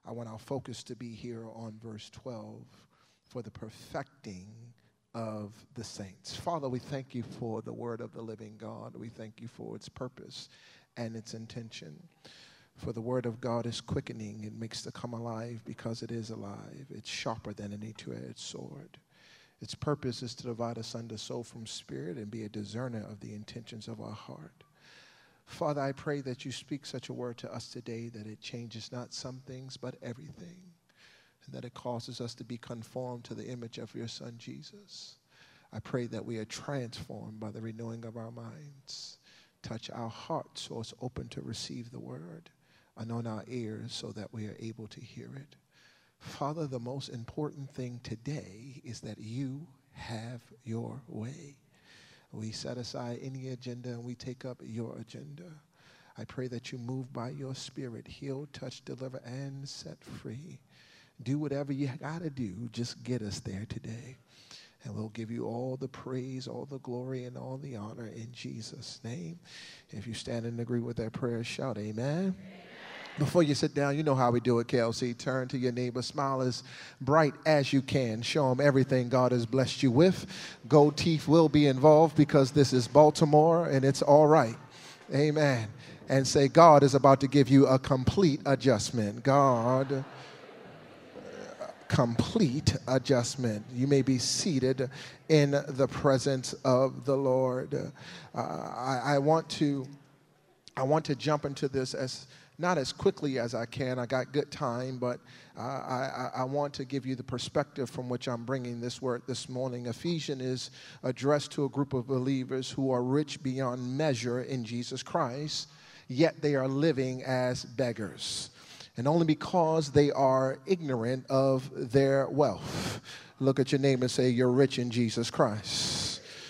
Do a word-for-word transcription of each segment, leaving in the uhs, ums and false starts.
I want our focus to be here on verse twelve, for the perfecting of the saints. Father, we thank you for the word of the living God. We thank you for its purpose and its intention. For the word of God is quickening. It makes to come alive because it is alive. It's sharper than any two-edged sword. Its purpose is to divide us under soul from spirit and be a discerner of the intentions of our heart. Father, I pray that you speak such a word to us today that it changes not some things but everything, and that it causes us to be conformed to the image of your Son, Jesus. I pray that we are transformed by the renewing of our minds. Touch our hearts so it's open to receive the word. Anoint our ears so that we are able to hear it. Father, the most important thing today is that you have your way. We set aside any agenda and we take up your agenda. I pray that you move by your spirit, heal, touch, deliver, and set free. Do whatever you got to do. Just get us there today. And we'll give you all the praise, all the glory, and all the honor in Jesus' name. If you stand and agree with that prayer, shout amen. Amen. Before you sit down, you know how we do it, K L C. Turn to your neighbor, smile as bright as you can. Show them everything God has blessed you with. Gold teeth will be involved because this is Baltimore and it's all right. Amen. And say, God is about to give you a complete adjustment. God, complete adjustment. You may be seated in the presence of the Lord. Uh, I, I want to, I want to jump into this as not as quickly as I can. I got good time, but uh, I, I want to give you the perspective from which I'm bringing this word this morning. Ephesians is addressed to a group of believers who are rich beyond measure in Jesus Christ, yet they are living as beggars, and only because they are ignorant of their wealth. Look at your neighbor and say, you're rich in Jesus Christ.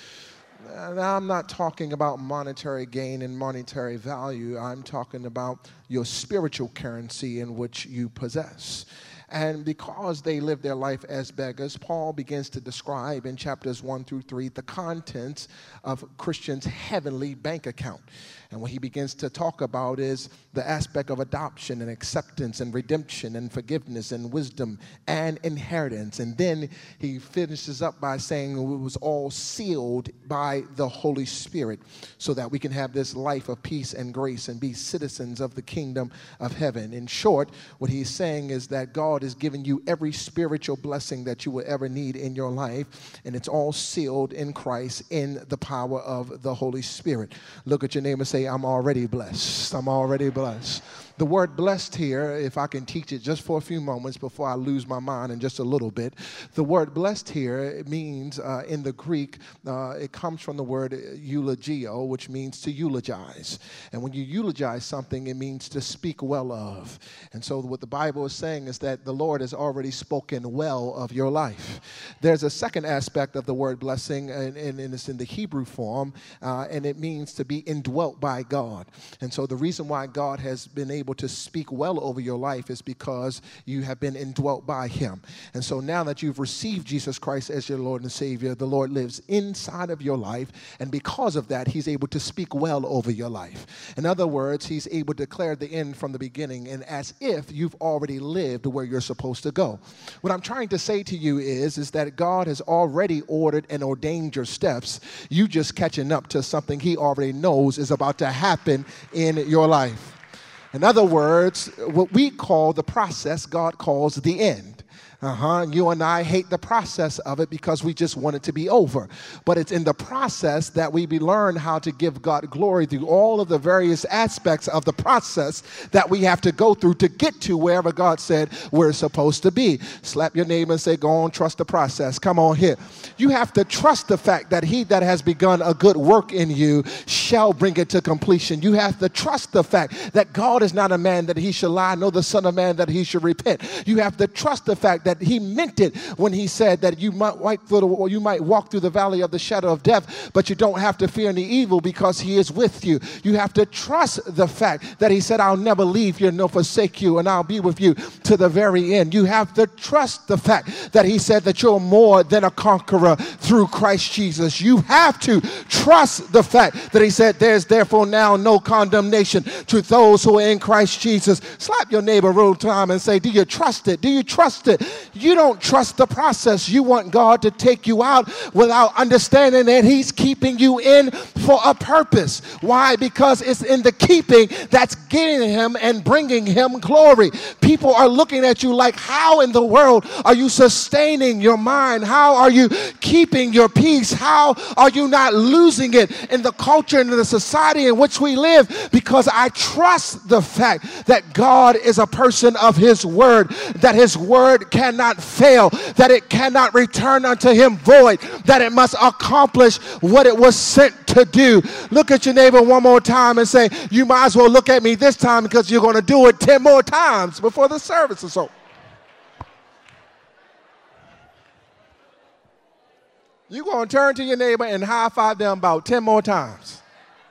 Now, I'm not talking about monetary gain and monetary value. I'm talking about your spiritual currency in which you possess. And because they live their life as beggars, Paul begins to describe in chapters one through three the contents of Christians' heavenly bank account. And what he begins to talk about is the aspect of adoption and acceptance and redemption and forgiveness and wisdom and inheritance. And then he finishes up by saying it was all sealed by the Holy Spirit so that we can have this life of peace and grace and be citizens of the kingdom of heaven. In short, what he's saying is that God has given you every spiritual blessing that you will ever need in your life, and it's all sealed in Christ in the power of the Holy Spirit. Look at your neighbor and say, I'm already blessed. I'm already blessed. The word blessed here, if I can teach it just for a few moments before I lose my mind in just a little bit, the word blessed here, it means uh, in the Greek, uh, it comes from the word eulogio, which means to eulogize. And when you eulogize something, it means to speak well of. And so what the Bible is saying is that the Lord has already spoken well of your life. There's a second aspect of the word blessing, and, and, and it's in the Hebrew form, uh, and it means to be indwelt by God. And so the reason why God has been able to speak well over your life is because you have been indwelt by him. And so now that you've received Jesus Christ as your Lord and Savior, the Lord lives inside of your life, and because of that, he's able to speak well over your life. In other words, he's able to declare the end from the beginning, and as if you've already lived where you're supposed to go. What I'm trying to say to you is, is that God has already ordered and ordained your steps. You just catching up to something he already knows is about to happen in your life. In other words, what we call the process, God calls the end. Uh-huh. You and I hate the process of it because we just want it to be over. But it's in the process that we be learn how to give God glory through all of the various aspects of the process that we have to go through to get to wherever God said we're supposed to be. Slap your neighbor and say, go on, trust the process. Come on here. You have to trust the fact that he that has begun a good work in you shall bring it to completion. You have to trust the fact that God is not a man that he should lie, nor the son of man that he should repent. You have to trust the fact that that he meant it when he said that you might walk through the, or you might walk through the valley of the shadow of death, but you don't have to fear any evil because he is with you. You have to trust the fact that he said, I'll never leave you nor forsake you, and I'll be with you to the very end. You have to trust the fact that he said that you're more than a conqueror through Christ Jesus. You have to trust the fact that he said, there's therefore now no condemnation to those who are in Christ Jesus. Slap your neighbor real time and say, do you trust it? Do you trust it? You don't trust the process. You want God to take you out without understanding that he's keeping you in for a purpose. Why? Because it's in the keeping that's getting him and bringing him glory. People are looking at you like, how in the world are you sustaining your mind? How are you keeping your peace? How are you not losing it in the culture and in the society in which we live? Because I trust the fact that God is a person of his word, that his word cannot fail, that it cannot return unto him void, that it must accomplish what it was sent to do. Look at your neighbor one more time and say, you might as well look at me this time because you're going to do it ten more times before the service is over. You're going to turn to your neighbor and high five them about ten more times.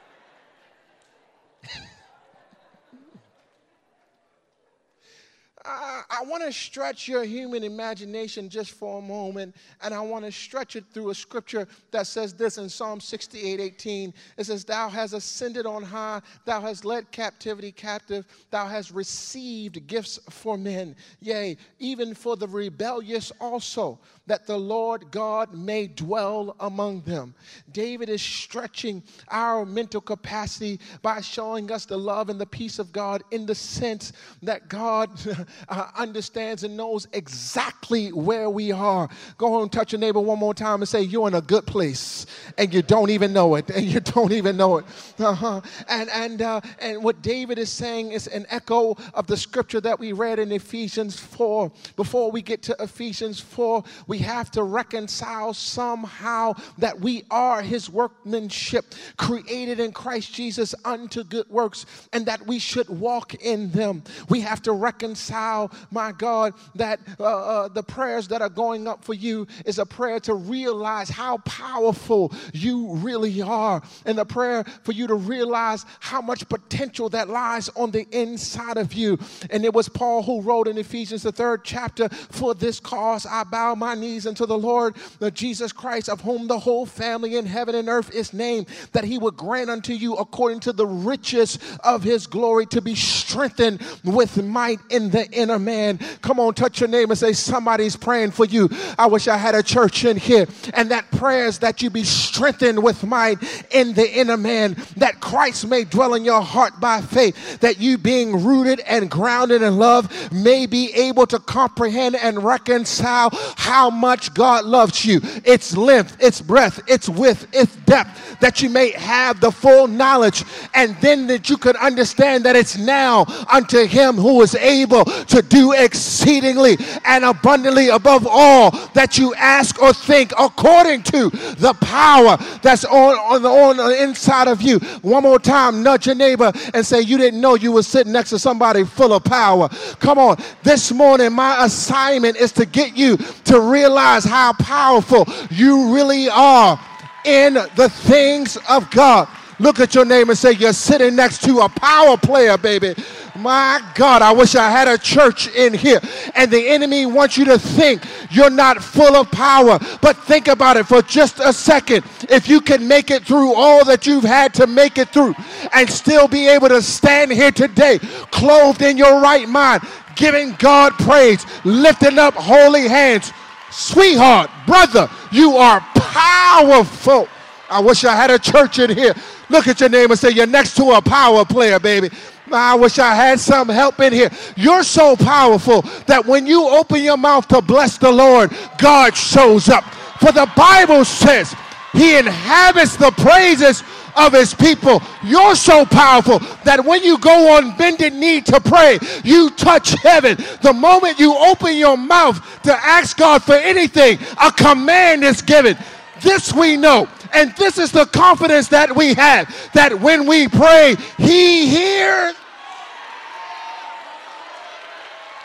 I, I want to stretch your human imagination just for a moment, and I want to stretch it through a scripture that says this in Psalm sixty-eight eighteen. It says, thou hast ascended on high, thou hast led captivity captive, thou hast received gifts for men, yea, even for the rebellious also, that the Lord God may dwell among them. David is stretching our mental capacity by showing us the love and the peace of God in the sense that God uh, understands and knows exactly where we are. Go home and touch your neighbor one more time and say, you're in a good place, and you don't even know it, and you don't even know it. Uh-huh. And, and, uh, and what David is saying is an echo of the scripture that we read in Ephesians four. Before we get to Ephesians four, we We have to reconcile somehow that we are his workmanship, created in Christ Jesus unto good works, and that we should walk in them. We have to reconcile, my God, that uh, uh, the prayers that are going up for you is a prayer to realize how powerful you really are, and a prayer for you to realize how much potential that lies on the inside of you. And it was Paul who wrote in Ephesians, the third chapter, for this cause I bow my knees unto the Lord, the Jesus Christ, of whom the whole family in heaven and earth is named, that he would grant unto you according to the riches of his glory to be strengthened with might in the inner man. Come on, touch your neighbor and say, somebody's praying for you. I wish I had a church in here. And that prayer is that you be strengthened with might in the inner man, that Christ may dwell in your heart by faith, that you being rooted and grounded in love may be able to comprehend and reconcile how much God loves you, its length, its breadth, its width, its depth, that you may have the full knowledge, and then that you could understand that it's now unto him who is able to do exceedingly and abundantly above all that you ask or think, according to the power that's on, on, the, on the inside of you. One more time, nudge your neighbor and say, you didn't know you were sitting next to somebody full of power. Come on, this morning my assignment is to get you to realize how powerful you really are in the things of God. Look at your neighbor and say, you're sitting next to a power player, baby. My God, I wish I had a church in here. And the enemy wants you to think you're not full of power. But think about it for just a second. If you can make it through all that you've had to make it through and still be able to stand here today, clothed in your right mind, giving God praise, lifting up holy hands, sweetheart, brother, you are powerful. I wish I had a church in here. Look at your neighbor and say, you're next to a power player, baby. I wish I had some help in here. You're so powerful that when you open your mouth to bless the Lord, God shows up. For the Bible says he inhabits the praises of his people. You're so powerful that when you go on bended knee to pray, you touch heaven. The moment you open your mouth to ask God for anything, a command is given. This we know, and this is the confidence that we have, that when we pray, he hears.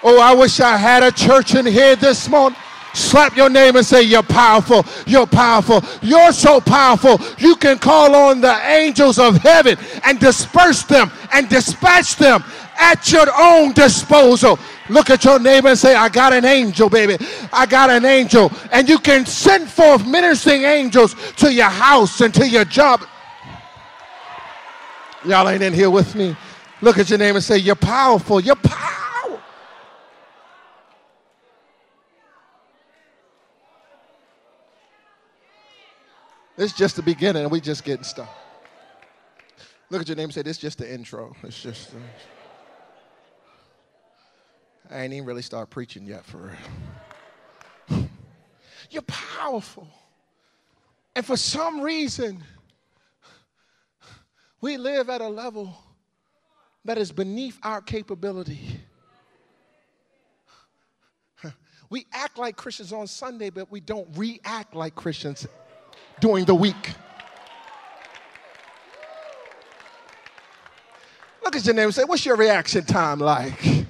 Oh, I wish I had a church in here this morning. Slap your name and say, you're powerful, you're powerful, you're so powerful, you can call on the angels of heaven and disperse them and dispatch them at your own disposal. Look at your neighbor and say, I got an angel, baby. I got an angel. And you can send forth ministering angels to your house and to your job. Y'all ain't in here with me. Look at your neighbor and say, you're powerful, you're powerful. It's just the beginning, and we just getting started. Look at your name and say, this is just the intro. It's just, uh, I ain't even really start preaching yet for real. You're powerful. And for some reason, we live at a level that is beneath our capability. We act like Christians on Sunday, but we don't react like Christians during the week. Look at your neighbor and say, what's your reaction time like?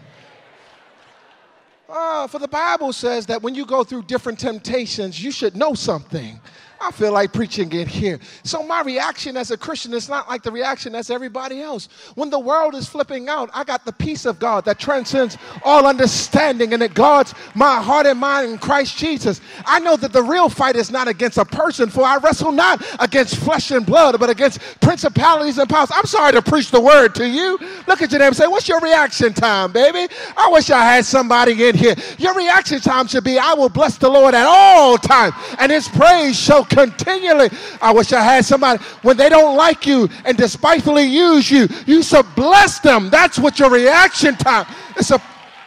Uh, for the Bible says that when you go through different temptations, you should know something. I feel like preaching it here. So my reaction as a Christian is not like the reaction as everybody else. When the world is flipping out, I got the peace of God that transcends all understanding, and it guards my heart and mind in Christ Jesus. I know that the real fight is not against a person, for I wrestle not against flesh and blood, but against principalities and powers. I'm sorry to preach the word to you. Look at your neighbor and say, what's your reaction time, baby? I wish I had somebody in here. Your reaction time should be, I will bless the Lord at all times, and his praise shall continually. I wish I had somebody, when they don't like you and despitefully use you, you should bless them. That's what your reaction time. It's a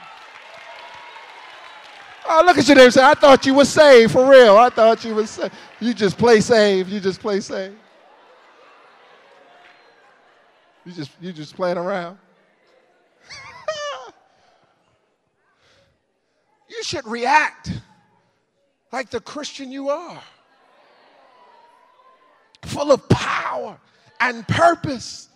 oh, look at you there and say, I thought you were saved for real. I thought you were saved. You just play saved. You just play saved. You just you just playing around. You should react like the Christian you are. Full of power and purpose.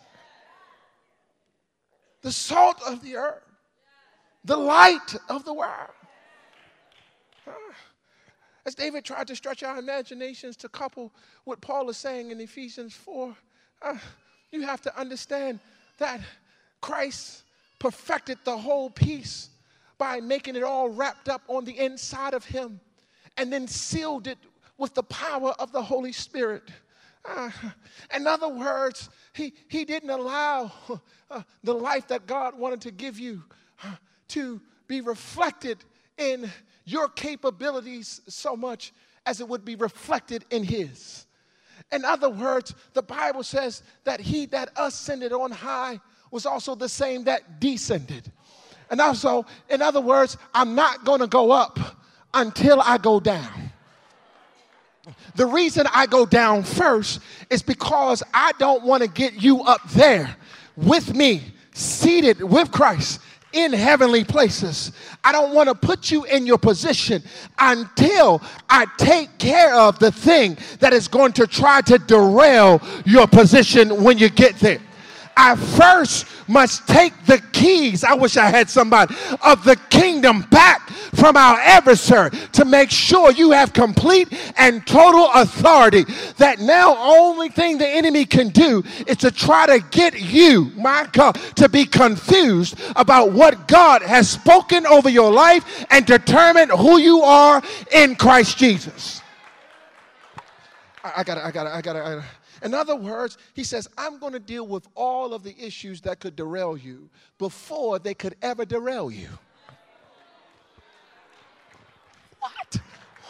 The salt of the earth. The light of the world. As David tried to stretch our imaginations to couple what Paul is saying in Ephesians four, uh, you have to understand that Christ perfected the whole piece by making it all wrapped up on the inside of him and then sealed it with the power of the Holy Spirit. Uh, in other words, he, he didn't allow uh, the life that God wanted to give you uh, to be reflected in your capabilities so much as it would be reflected in his. In other words, the Bible says that he that ascended on high was also the same that descended. And also, in other words, I'm not going to go up until I go down. The reason I go down first is because I don't want to get you up there with me, seated with Christ in heavenly places. I don't want to put you in your position until I take care of the thing that is going to try to derail your position when you get there. I first must take the keys, I wish I had somebody, of the kingdom back from our adversary to make sure you have complete and total authority. That now only thing the enemy can do is to try to get you, my God, to be confused about what God has spoken over your life and determine who you are in Christ Jesus. I, I gotta, I gotta, I gotta, I gotta. In other words, he says, I'm going to deal with all of the issues that could derail you before they could ever derail you. What?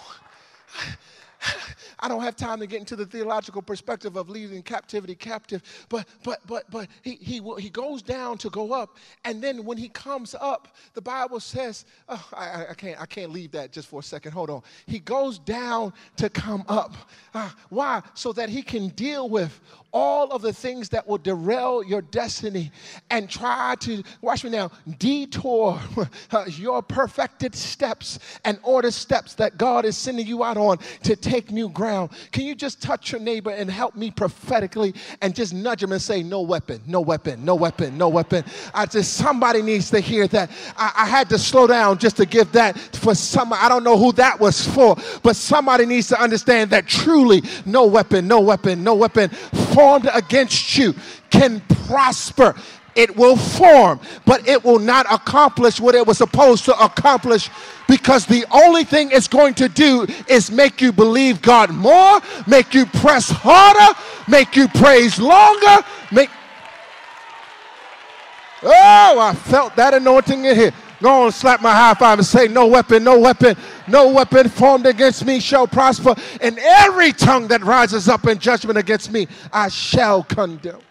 I don't have time to get into the theological perspective of leading captivity captive, but but but but he he he goes down to go up, and then when he comes up, the Bible says, oh, I, I can't I can't leave that just for a second. Hold on. He goes down to come up. Uh, why? So that he can deal with all of the things that will derail your destiny and try to, watch me now, detour uh, your perfected steps and order steps that God is sending you out on to take new ground. down, can you just touch your neighbor and help me prophetically and just nudge him and say, no weapon, no weapon, no weapon, no weapon. I just, somebody needs to hear that. I, I had to slow down just to give that for some. I don't know who that was for, but somebody needs to understand that truly no weapon, no weapon, no weapon formed against you can prosper. It will form, but it will not accomplish what it was supposed to accomplish, because the only thing it's going to do is make you believe God more, make you press harder, make you praise longer, make... Oh, I felt that anointing in here. Go on, slap my high five and say, no weapon, no weapon, no weapon formed against me shall prosper, and every tongue that rises up in judgment against me, I shall condemn.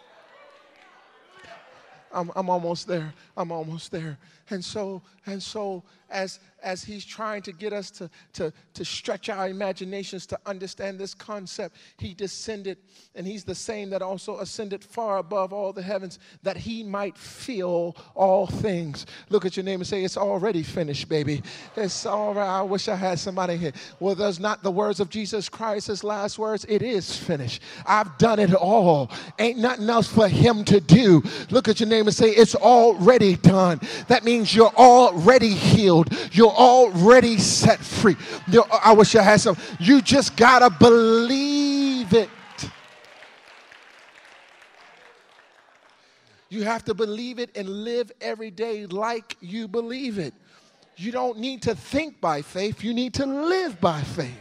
I'm, I'm almost there. I'm almost there. And so, and so as, as he's trying to get us to, to, to stretch our imaginations to understand this concept, he descended, and he's the same that also ascended far above all the heavens, that he might fill all things. Look at your neighbor and say, it's already finished, baby. It's all right. I wish I had somebody here. Well, those not the words of Jesus Christ, his last words. It is finished. I've done it all. Ain't nothing else for him to do. Look at your neighbor and say, it's already done. That means you're already healed. You're already set free. You're, I wish I had some. You just gotta believe it. You have to believe it and live every day like you believe it. You don't need to think by faith. You need to live by faith.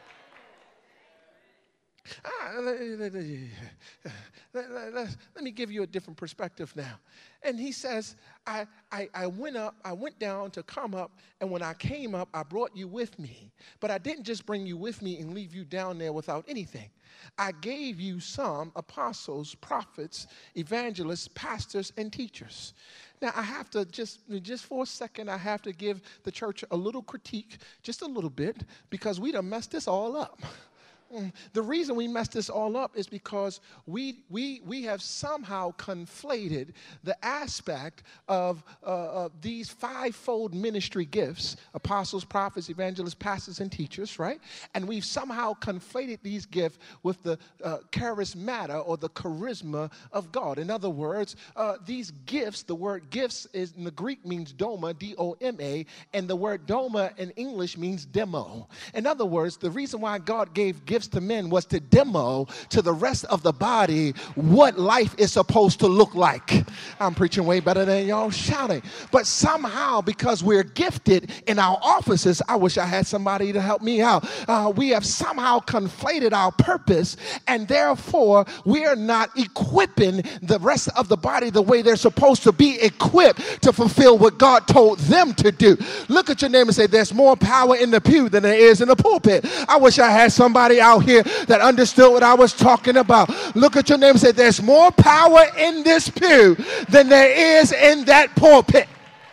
Ah, let, let, let, let, let me give you a different perspective now. And he says, I, I, I went up, I went down to come up, and when I came up, I brought you with me. But I didn't just bring you with me and leave you down there without anything. I gave you some apostles, prophets, evangelists, pastors, and teachers. Now, I have to just, just for a second, I have to give the church a little critique, just a little bit, because we done messed this all up. The reason we messed this all up is because we we we have somehow conflated the aspect of, uh, of these fivefold ministry gifts: apostles, prophets, evangelists, pastors, and teachers, right? And we've somehow conflated these gifts with the uh, charismata or the charisma of God. In other words, uh, these gifts, the word gifts is in the Greek means doma, D O M A, and the word doma in English means demo. In other words, the reason why God gave gifts to men was to demo to the rest of the body what life is supposed to look like. I'm preaching way better than y'all shouting. But somehow, because we're gifted in our offices, I wish I had somebody to help me out. Uh, we have somehow conflated our purpose, and therefore we are not equipping the rest of the body the way they're supposed to be equipped to fulfill what God told them to do. Look at your neighbor and say, there's more power in the pew than there is in the pulpit. I wish I had somebody out here that understood what I was talking about. Look at your neighbor and say, there's more power in this pew than there is in that pulpit.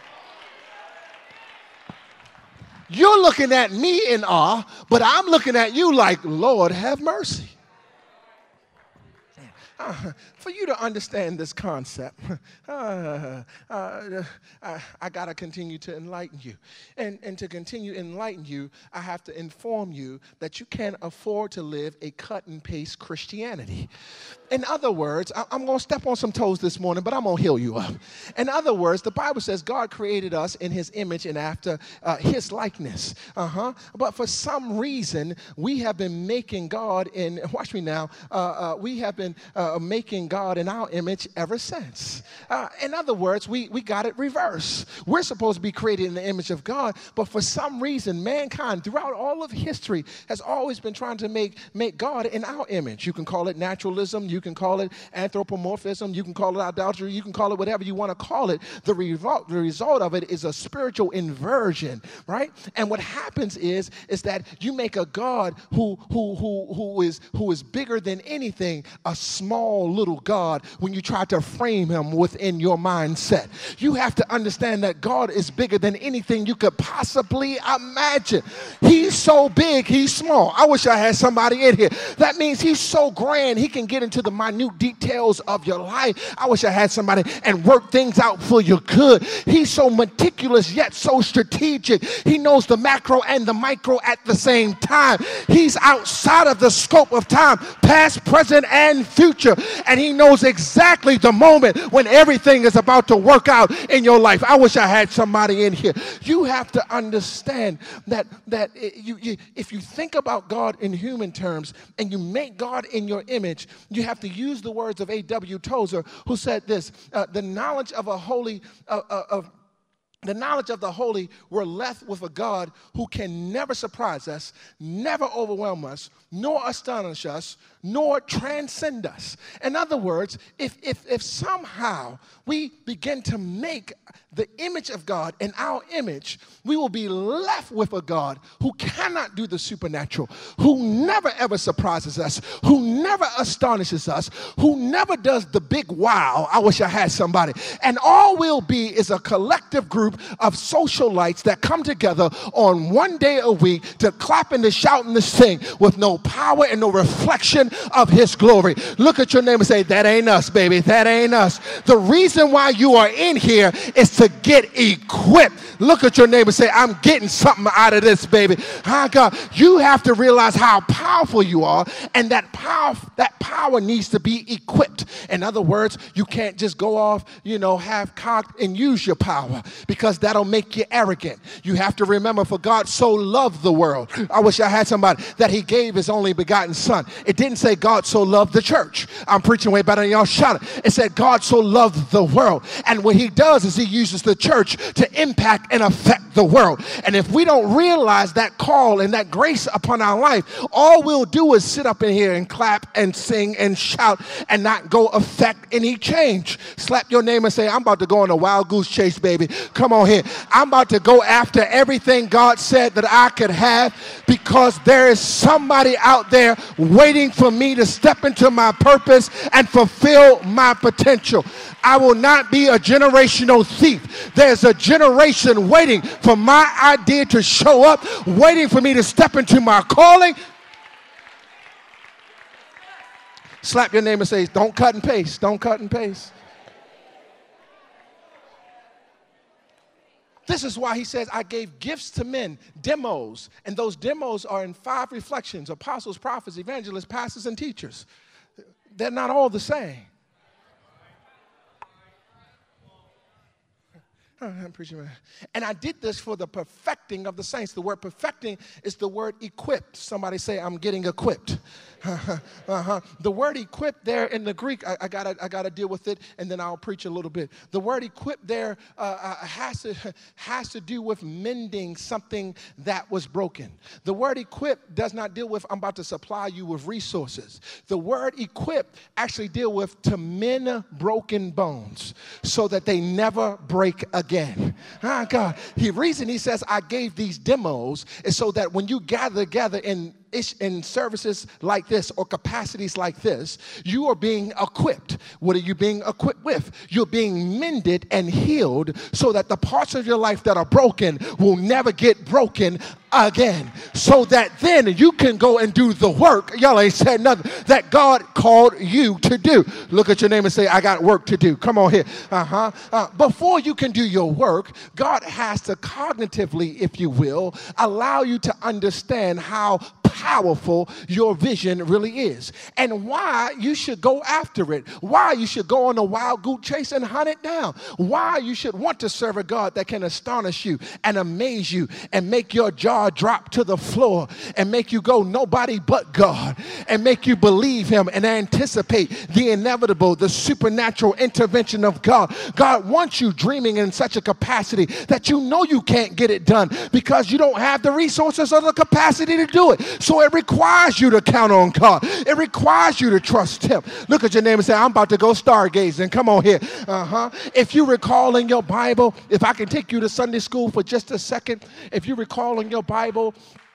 You're looking at me in awe, but I'm looking at you like, Lord, have mercy. Uh, for you to understand this concept, uh, uh, I, I got to continue to enlighten you. And, and to continue to enlighten you, I have to inform you that you can't afford to live a cut and paste Christianity. In other words, I, I'm going to step on some toes this morning, but I'm going to heal you up. In other words, the Bible says God created us in his image and after uh, his likeness. Uh-huh. But for some reason, we have been making God in, watch me now, uh, uh, we have been uh, making God in our image ever since. Uh, in other words, we, we got it reversed. We're supposed to be created in the image of God, but for some reason, mankind throughout all of history has always been trying to make, make God in our image. You can call it naturalism, you can call it anthropomorphism, you can call it idolatry, you can call it whatever you want to call it. The, revo- the result of it is a spiritual inversion, right? And what happens is, is that you make a God who, who, who, who, is, who is bigger than anything, a small small little God when you try to frame him within your mindset. You have to understand that God is bigger than anything you could possibly imagine. He's so big, he's small. I wish I had somebody in here. That means he's so grand, he can get into the minute details of your life. I wish I had somebody and work things out for your good. He's so meticulous yet so strategic. He knows the macro and the micro at the same time. He's outside of the scope of time, past, present, and future. And he knows exactly the moment when everything is about to work out in your life. I wish I had somebody in here. You have to understand that, that you, you, if you think about God in human terms and you make God in your image, you have to use the words of A W Tozer, who said this, uh, the knowledge of a holy, uh, uh, of The knowledge of the holy, we're left with a God who can never surprise us, never overwhelm us, nor astonish us, nor transcend us. In other words, if, if, if somehow we begin to make the image of God in our image, we will be left with a God who cannot do the supernatural, who never ever surprises us, who never astonishes us, who never does the big wow. I wish I had somebody. And all we'll be is a collective group of socialites that come together on one day a week to clap and to shout and to sing with no power and no reflection of his glory. Look at your neighbor and say, that ain't us, baby. That ain't us. The reason why you are in here is to get equipped. Look at your neighbor and say, I'm getting something out of this, baby. Hi, God. You have to realize how powerful you are, and that power, that power needs to be equipped. In other words, you can't just go off, you know, have cocked and use your power, because that'll make you arrogant. You have to remember, for God so loved the world. I wish I had somebody that he gave his only begotten son. It didn't say God so loved the church. I'm preaching way better than y'all. Shout it. It said God so loved the world. And what he does is he uses the church to impact and affect the world. And if we don't realize that call and that grace upon our life, all we'll do is sit up in here and clap and sing and shout and not go affect any change. Slap your name and say, I'm about to go on a wild goose chase, baby. Come on here. I'm about to go after everything God said that I could have, because there is somebody out there waiting for me to step into my purpose and fulfill my potential. I will not be a generational thief. There's a generation waiting for my idea to show up, waiting for me to step into my calling. Slap your name and say, don't cut and paste. Don't cut and paste. This is why he says, I gave gifts to men, demos, and those demos are in five reflections: apostles, prophets, evangelists, pastors, and teachers. They're not all the same. And I did this for the perfecting of the saints. The word perfecting is the word equipped. Somebody say, I'm getting equipped. uh-huh. The word equipped there in the Greek, I, I gotta I gotta deal with it, and then I'll preach a little bit. The word equipped there uh, uh, has to has to do with mending something that was broken. The word equipped does not deal with, I'm about to supply you with resources. The word equipped actually deal with to mend broken bones so that they never break again. Ah, God. The reason he says I gave these demos is so that when you gather together in in services like this or capacities like this, you are being equipped. What are you being equipped with? You're being mended and healed so that the parts of your life that are broken will never get broken again, so that then you can go and do the work, y'all ain't said nothing, that God called you to do. Look at your name and say, I got work to do. Come on here. Uh-huh. Uh, before you can do your work, God has to cognitively, if you will, allow you to understand how powerful your vision really is, and why you should go after it, why you should go on a wild goose chase and hunt it down, why you should want to serve a God that can astonish you and amaze you and make your jaw drop to the floor and make you go nobody but God, and make you believe him and anticipate the inevitable, the supernatural intervention of God. God wants you dreaming in such a capacity that you know you can't get it done because you don't have the resources or the capacity to do it. So it requires you to count on God. It requires you to trust him. Look at your neighbor and say, I'm about to go stargazing. Come on here. Uh-huh. If you recall in your Bible, if I can take you to Sunday school for just a second, if you recall in your Bible,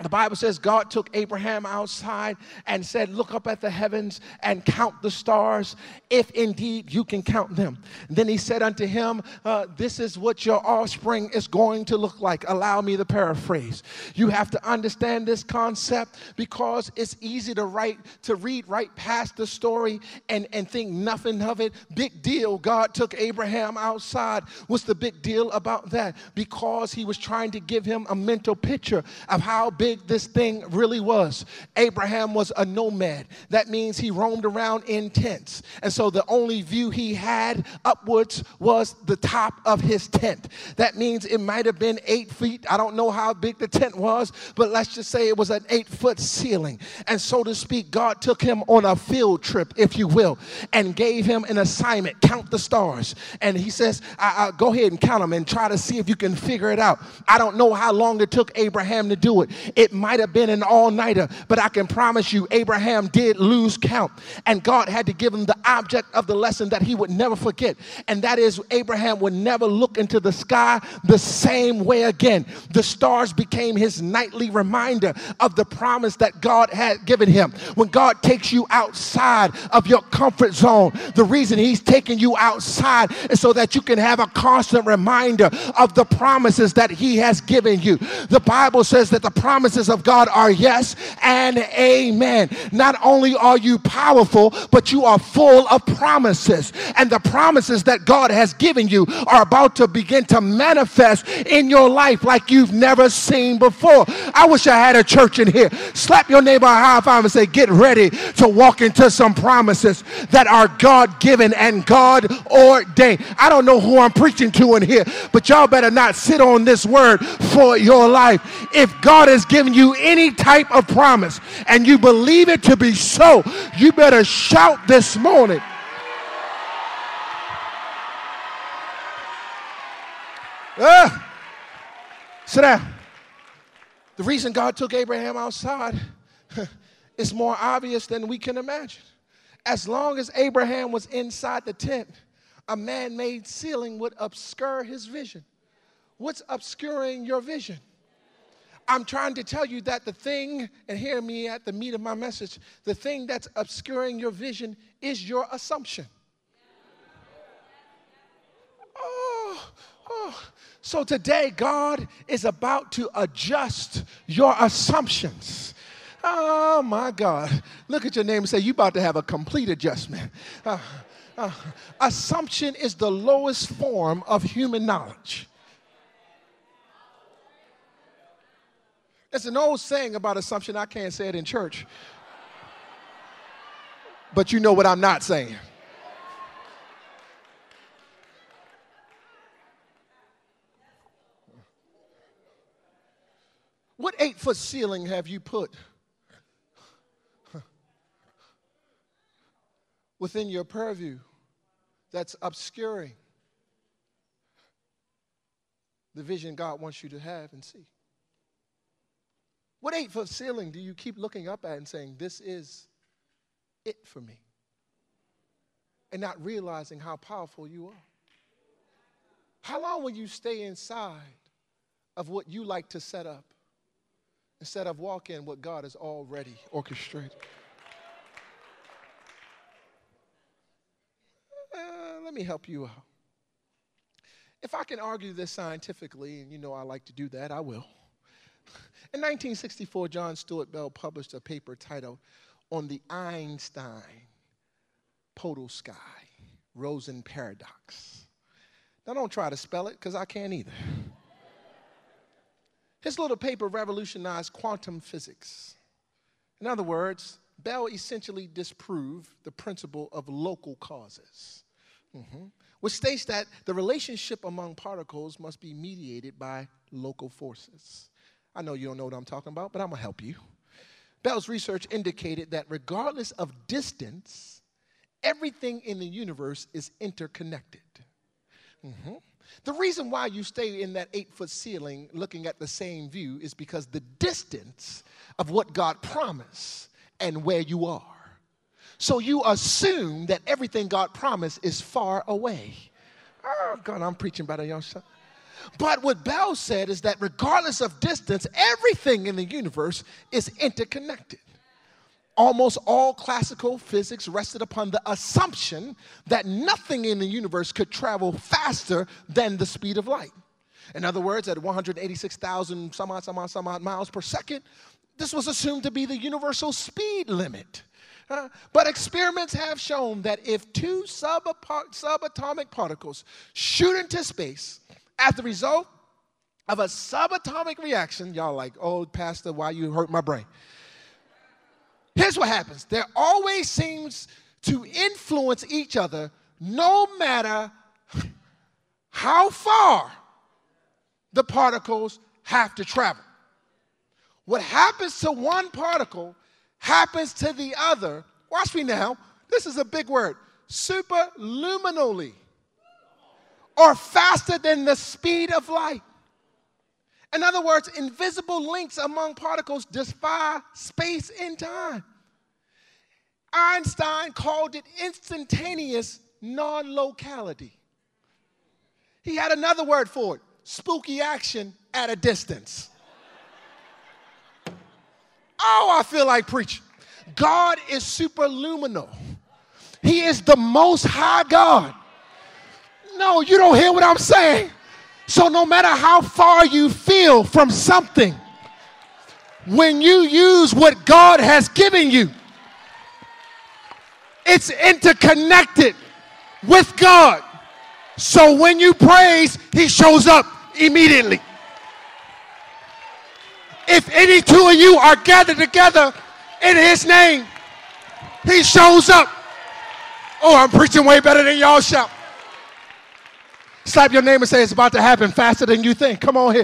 The Bible says God took Abraham outside and said, look up at the heavens and count the stars, if indeed you can count them. And then he said unto him, uh, this is what your offspring is going to look like. Allow me to paraphrase. You have to understand this concept because it's easy to write, to read right past the story and, and think nothing of it. Big deal. God took Abraham outside. What's the big deal about that? Because he was trying to give him a mental picture of how big this thing really was. Abraham was a nomad. That means he roamed around in tents. And so the only view he had upwards was the top of his tent. That means it might have been eight feet. I don't know how big the tent was, but let's just say it was an eight foot ceiling. And so to speak, God took him on a field trip, if you will, and gave him an assignment, count the stars. And he says, I, I, go ahead and count them and try to see if you can figure it out. I don't know how long it took Abraham to do it. It might have been an all-nighter, but I can promise you Abraham did lose count. And God had to give him the object of the lesson that he would never forget. And that is Abraham would never look into the sky the same way again. The stars became his nightly reminder of the promise that God had given him. When God takes you outside of your comfort zone, the reason he's taking you outside is so that you can have a constant reminder of the promises that he has given you. The Bible says that the promises of God are yes and amen. Not only are you powerful, but you are full of promises. And the promises that God has given you are about to begin to manifest in your life like you've never seen before. I wish I had a church in here. Slap your neighbor a high five and say, get ready to walk into some promises that are God-given and God-ordained. I don't know who I'm preaching to in here, but y'all better not sit on this word for your life. If God is giving you any type of promise and you believe it to be so, you better shout this morning. Uh, sit down. The reason God took Abraham outside is more obvious than we can imagine. As long as Abraham was inside the tent, a man-made ceiling would obscure his vision. What's obscuring your vision? I'm trying to tell you that the thing, and hear me at the meat of my message, the thing that's obscuring your vision is your assumption. Oh, oh. So today, God is about to adjust your assumptions. Oh, my God. Look at your name and say, you're about to have a complete adjustment. Uh, uh, assumption is the lowest form of human knowledge. It's an old saying about assumption. I can't say it in church. But you know what I'm not saying. What eight-foot ceiling have you put within your purview that's obscuring the vision God wants you to have and see? What eight-foot ceiling do you keep looking up at and saying, this is it for me? And not realizing how powerful you are. How long will you stay inside of what you like to set up instead of walk in what God has already orchestrated? Uh, let me help you out. If I can argue this scientifically, and you know I like to do that, I will. In nineteen sixty-four, John Stuart Bell published a paper titled On the Einstein Podolsky Rosen Paradox. Now, don't try to spell it, because I can't either. His little paper revolutionized quantum physics. In other words, Bell essentially disproved the principle of local causes, mm-hmm. which states that the relationship among particles must be mediated by local forces. I know you don't know what I'm talking about, but I'm going to help you. Bell's research indicated that regardless of distance, everything in the universe is interconnected. Mm-hmm. The reason why you stay in that eight-foot ceiling looking at the same view is because the distance of what God promised and where you are. So you assume that everything God promised is far away. Oh, God, I'm preaching about a young son. But what Bell said is that regardless of distance, everything in the universe is interconnected. Almost all classical physics rested upon the assumption that nothing in the universe could travel faster than the speed of light. In other words, at one hundred eighty-six thousand some odd, some odd, some odd miles per second, this was assumed to be the universal speed limit. Uh, but experiments have shown that if two subapart- subatomic particles shoot into space as the result of a subatomic reaction, y'all like, oh, Pastor, why you hurt my brain? Here's what happens. There always seems to influence each other no matter how far the particles have to travel. What happens to one particle happens to the other. Watch me now. This is a big word. Superluminally, or faster than the speed of light. In other words, invisible links among particles defy space and time. Einstein called it instantaneous non-locality. He had another word for it, spooky action at a distance. Oh, I feel like preaching. God is superluminal. He is the most high God. No, you don't hear what I'm saying. So no matter how far you feel from something, when you use what God has given you, it's interconnected with God. So when you praise, he shows up immediately. If any two of you are gathered together in his name, he shows up. Oh, I'm preaching way better than y'all shout. Slap your neighbor and say it's about to happen faster than you think. Come on here.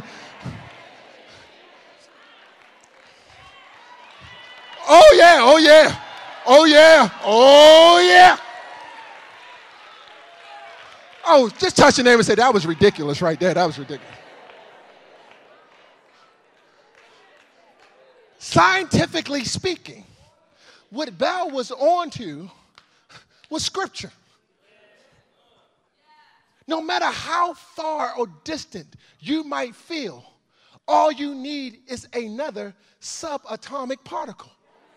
Oh yeah, oh yeah, oh yeah, oh yeah. Oh, just touch your neighbor and say that was ridiculous right there. That was ridiculous. Scientifically speaking, what Bell was on to was scripture. No matter how far or distant you might feel, all you need is another subatomic particle.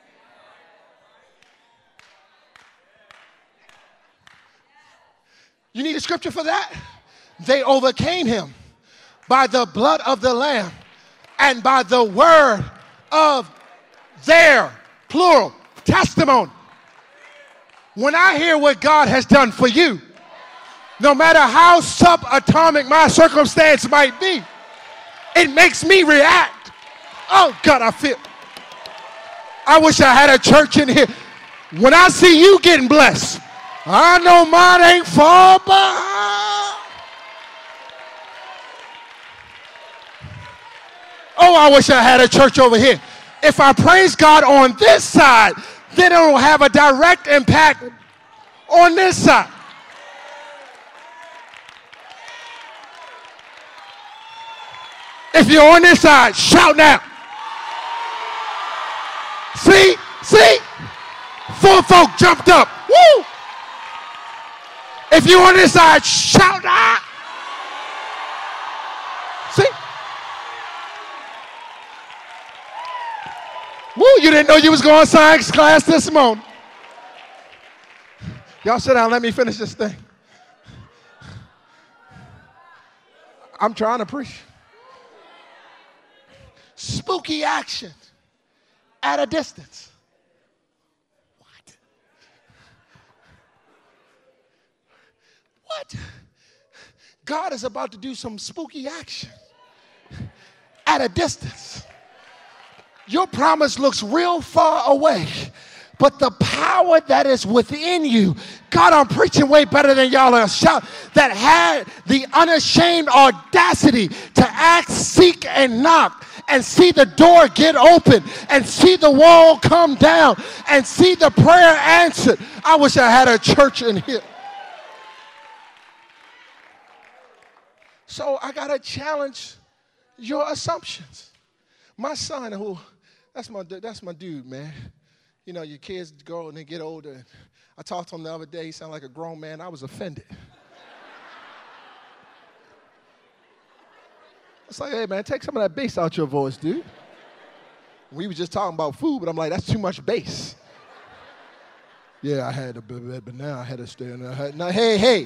You need a scripture for that? They overcame him by the blood of the Lamb and by the word of their, plural, testimony. When I hear what God has done for you, no matter how subatomic my circumstance might be, it makes me react. Oh, God, I feel. I wish I had a church in here. When I see you getting blessed, I know mine ain't far behind. Oh, I wish I had a church over here. If I praise God on this side, then it will have a direct impact on this side. If you're on this side, shout now. See? See? Four folk jumped up. Woo! If you're on this side, shout out. See? Woo, you didn't know you was going to science class this morning. Y'all sit down, let me finish this thing. I'm trying to preach. Spooky action at a distance. What? What? God is about to do some spooky action at a distance. Your promise looks real far away, but the power that is within you, God, I'm preaching way better than y'all are shout, that had the unashamed audacity to ask, seek, and knock, and see the door get open, and see the wall come down, and see the prayer answered. I wish I had a church in here. So I got to challenge your assumptions. My son, who, that's my, that's my dude, man. You know, your kids grow and they get older. I talked to him the other day. He sounded like a grown man. I was offended. It's like, hey, man, take some of that bass out your voice, dude. We were just talking about food, but I'm like, that's too much bass. Yeah, I had to, but now I had to stay in there. Now, hey, hey.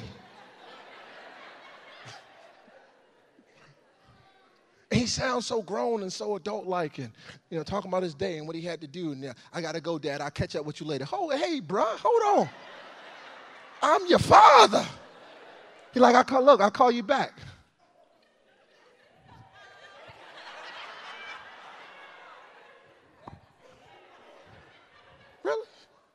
He sounds so grown and so adult-like, and you know, talking about his day and what he had to do. And yeah, I gotta go, Dad. I'll catch up with you later. Oh, hey, bruh, hold on. I'm your father. He's like, I call. Look, I'll call you back. Really?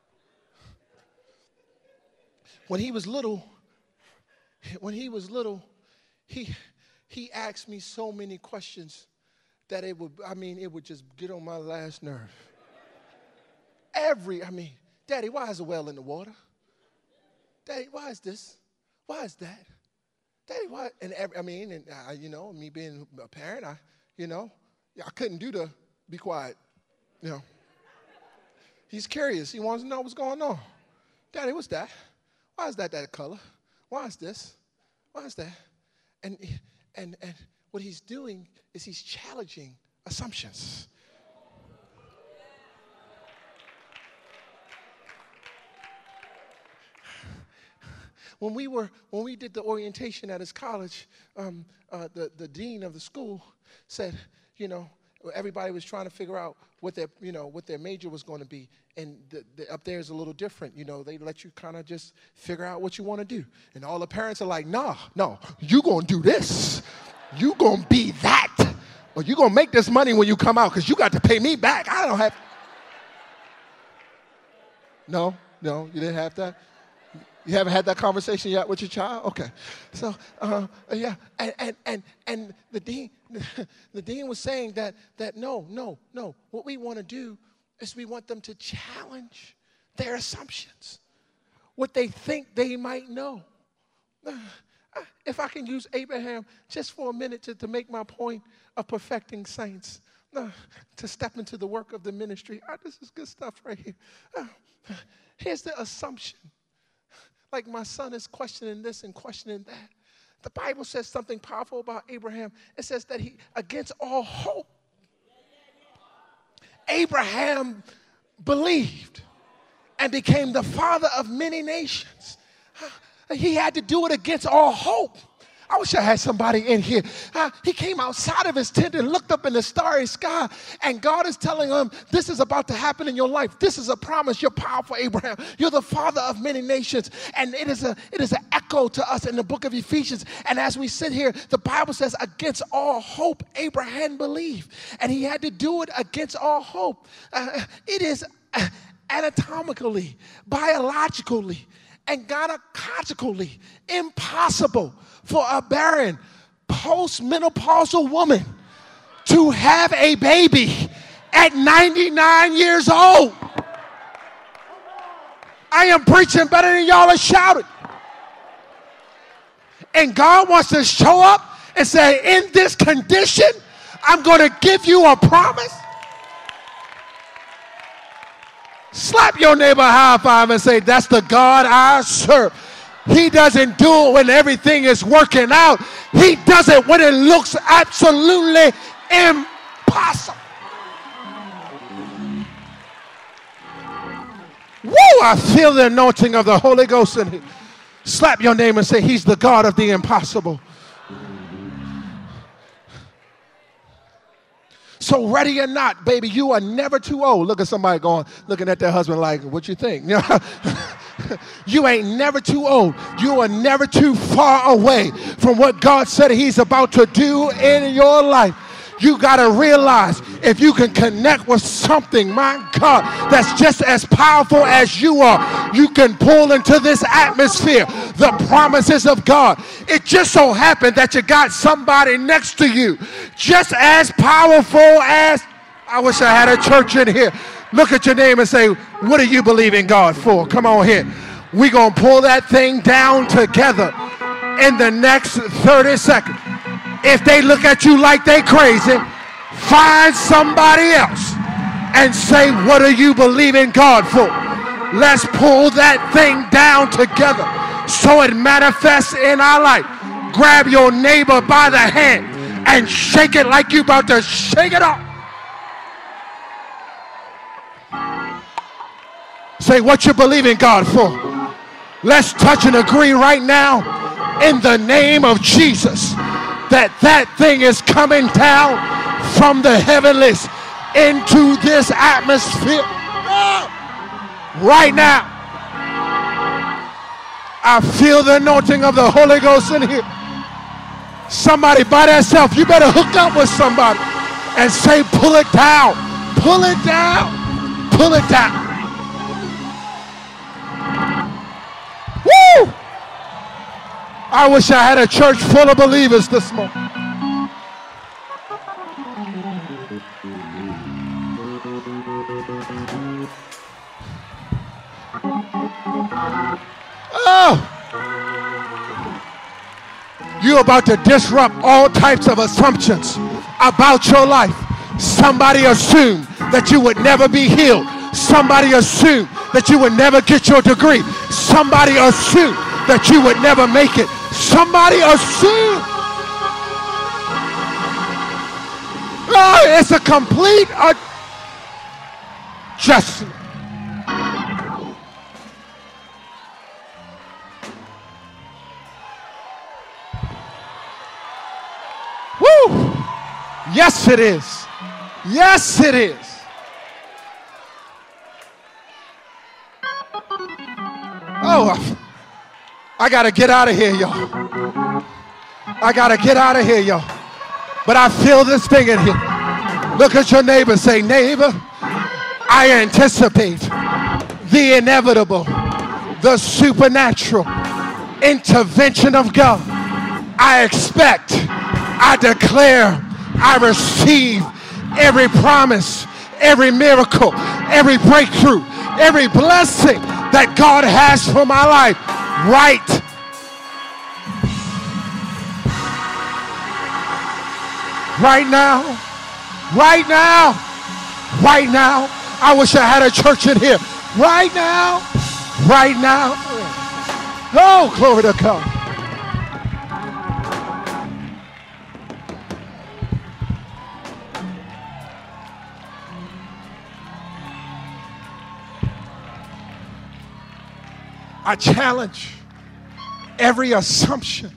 When he was little, when he was little, he. He asked me so many questions that it would, I mean, it would just get on my last nerve. Every, I mean, Daddy, why is a well in the water? Daddy, why is this? Why is that? Daddy, why? And every, I mean, and I, you know, me being a parent, I, you know, I couldn't do the be quiet, you know. He's curious. He wants to know what's going on. Daddy, what's that? Why is that that color? Why is this? Why is that? And And, and what he's doing is he's challenging assumptions. When we were when we did the orientation at his college, um, uh, the the dean of the school said, you know, everybody was trying to figure out what their you know what their major was going to be, and the, the, up there is a little different. You know, they let you kind of just figure out what you want to do, and all the parents are like, nah, no, you gonna do this, you gonna be that, or you gonna make this money when you come out because you got to pay me back. I don't have. No, no, you didn't have that. You haven't had that conversation yet with your child? Okay. So, uh, yeah, and, and, and, and the dean the dean was saying that, that no, no, no. What we want to do is we want them to challenge their assumptions, what they think they might know. Uh, if I can use Abraham just for a minute to, to make my point of perfecting saints, uh, to step into the work of the ministry. Uh, this is good stuff right here. Uh, here's the assumption. Like my son is questioning this and questioning that. The Bible says something powerful about Abraham. It says that he, against all hope, Abraham believed and became the father of many nations. He had to do it against all hope. I wish I had somebody in here. Uh, he came outside of his tent and looked up in the starry sky, and God is telling him, this is about to happen in your life. This is a promise. You're powerful, Abraham. You're the father of many nations. And it is a it is an echo to us in the book of Ephesians. And as we sit here, the Bible says, against all hope, Abraham believed. And he had to do it against all hope. Uh, it is anatomically, biologically, and gynecologically impossible for a barren postmenopausal woman to have a baby at ninety-nine years old. I am preaching better than y'all are shouting. And God wants to show up and say, in this condition, I'm going to give you a promise. Slap your neighbor high five and say, that's the God I serve. He doesn't do it when everything is working out. He does it when it looks absolutely impossible. Woo! I feel the anointing of the Holy Ghost in here. Slap your neighbor and say, he's the God of the impossible. So ready or not, baby, you are never too old. Look at somebody going, looking at their husband like, what you think? You ain't never too old. You are never too far away from what God said he's about to do in your life. You got to realize if you can connect with something, my God, that's just as powerful as you are, you can pull into this atmosphere the promises of God. It just so happened that you got somebody next to you just as powerful as, I wish I had a church in here. Look at your name and say, what do you believe in God for? Come on here. We're going to pull that thing down together in the next thirty seconds. If they look at you like they crazy, find somebody else and say, what do you believe in God for? Let's pull that thing down together so it manifests in our life. Grab your neighbor by the hand and shake it like you about to shake it off. Say what you believe in God for. Let's touch and agree right now in the name of Jesus that that thing is coming down from the heavenlies into this atmosphere right now. I feel the anointing of the Holy Ghost in here. Somebody by themselves, you better hook up with somebody and say, pull it down, pull it down, pull it down. Woo! I wish I had a church full of believers this morning. Oh! You're about to disrupt all types of assumptions about your life. Somebody assumed that you would never be healed. Somebody assumed that you would never get your degree. Somebody assumed that you would never make it. Somebody assumed. Oh, it's a complete adjustment. Woo! Yes, it is. Yes, it is. Oh, I got to get out of here, y'all. I got to get out of here, y'all. But I feel this thing in here. Look at your neighbor. Say, neighbor, I anticipate the inevitable, the supernatural intervention of God. I expect, I declare, I receive every promise, every miracle, every breakthrough, every blessing that God has for my life right right now, right now, right now. I wish I had a church in here. Right now, right now. Oh, glory to God. I challenge every assumption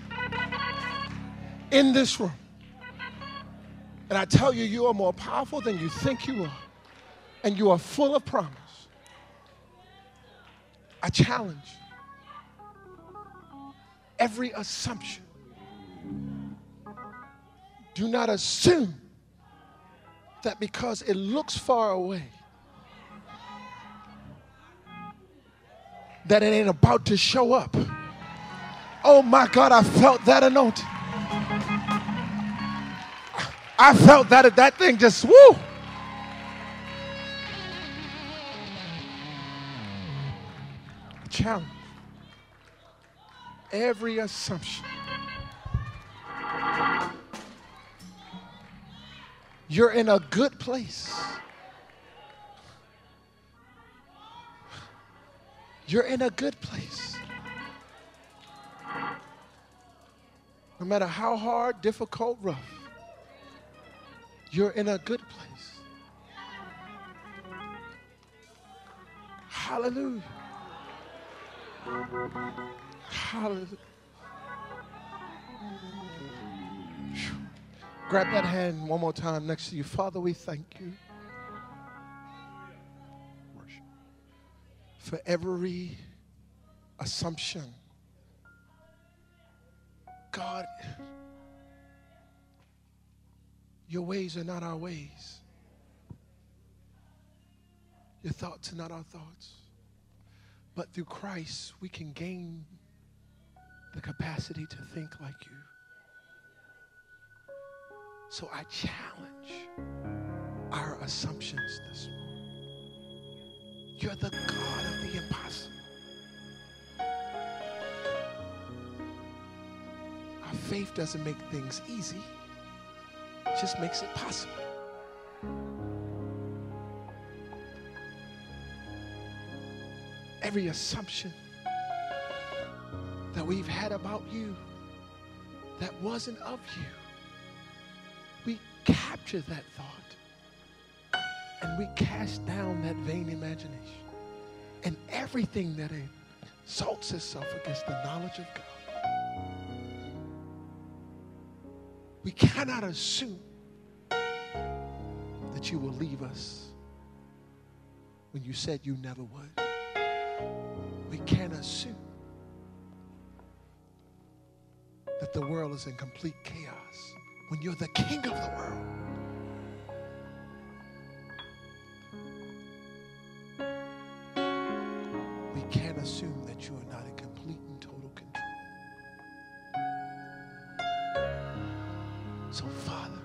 in this room. And I tell you, you are more powerful than you think you are. And you are full of promise. I challenge every assumption. Do not assume that because it looks far away, that it ain't about to show up. Oh my God, I felt that anointing. I felt that that thing just, woo. Challenge every assumption. You're in a good place. You're in a good place. No matter how hard, difficult, rough, you're in a good place. Hallelujah. Hallelujah. Grab that hand one more time next to you. Father, we thank you for every assumption. God, your ways are not our ways. Your thoughts are not our thoughts. But through Christ, we can gain the capacity to think like you. So I challenge our assumptions this morning. You're the God of the impossible. Our faith doesn't make things easy. It just makes it possible. Every assumption that we've had about you that wasn't of you, capture that thought and we cast down that vain imagination and everything that exalts itself against the knowledge of God. We cannot assume that you will leave us when you said you never would. We can't assume that the world is in complete chaos when you're the king of the world. We can't assume that you are not in complete and total control. So, Father,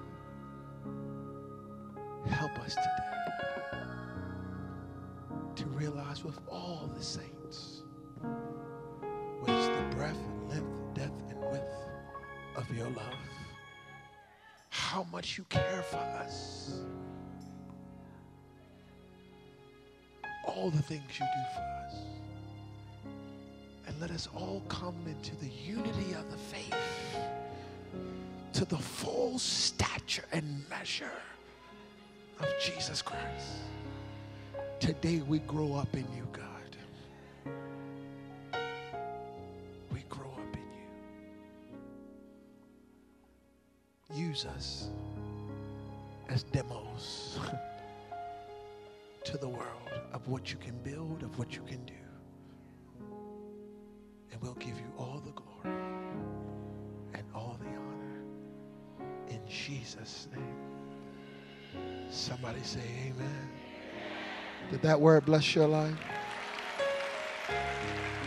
help us today to realize with all the saints what is the breadth and length, depth and width of your love. How much you care for us. All the things you do for us. And let us all come into the unity of the faith, to the full stature and measure of Jesus Christ. Today we grow up in you, God. We grow up in you. Use us as demos to the world of what you can build, of what you can do. And we'll give you all the glory and all the honor. In Jesus' name. Somebody say amen. Did that word bless your life?